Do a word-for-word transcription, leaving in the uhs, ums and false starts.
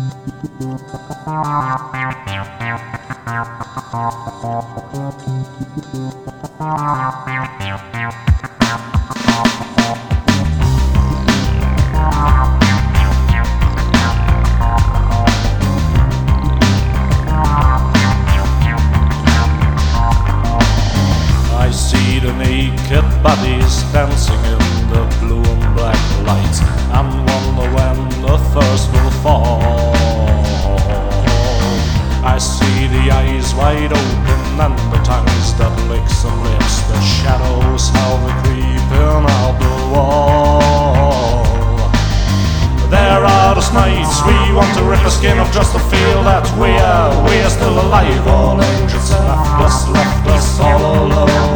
I see the naked bodies dancing in the blue and black lights, and wonder when the first will fall. I see the eyes wide open and the tongues that lick some lips, the shadows how they creep in out the wall. There are those nights we want to rip the skin off just to feel that we are, we are still alive. All angels left us, left us all alone.